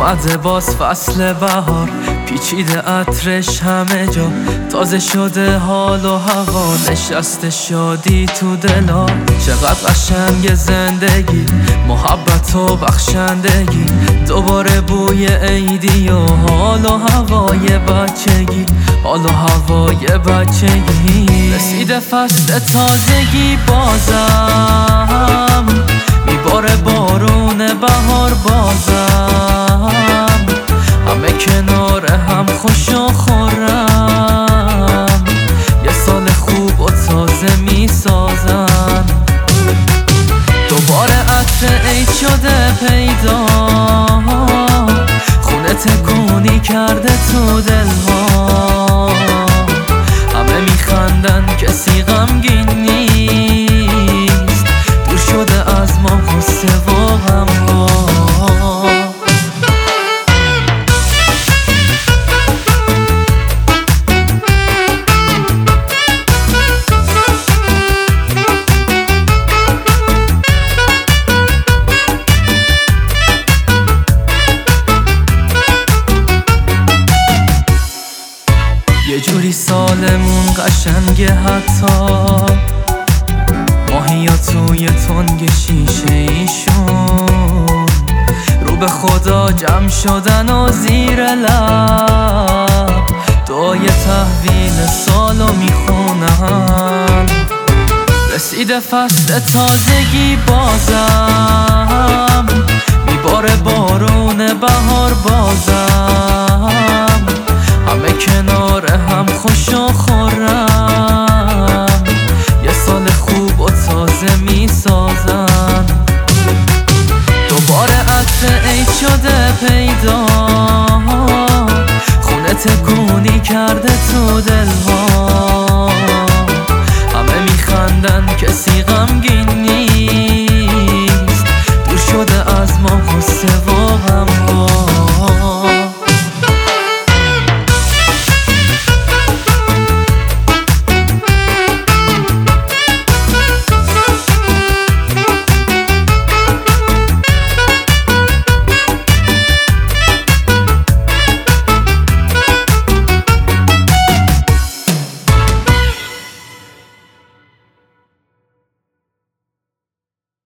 اومده باز فصل بهار، پیچیده عطرش همه جا، تازه شده حال و هوا، نشسته شادی تو دلا. چقدر قشنگ زندگی، محبت و بخشندگی، دوباره بوی عیدی و حال و هوای بچگی، حال و هوای بچگی. رسیده فصل تازگی، بازم میباره بارون بهار، بازم همه کنار هم خوش و خورم، یه سال خوب و تازه میسازن. دوباره عطر عید شده پیدا، خونه تکونی کرده تو دلها، همه میخندن کسی غمگین نیست، دور شده از ما غصه و غمها. یه جوری سالمون قشنگه، حتی ماهیا توی تنگ شیشه ایشون رو به خدا جمع شدن و زیر لب دعای تحویل سالو میخونن. رسیده فصل تازگی، بازم میباره بارون بهار، بازم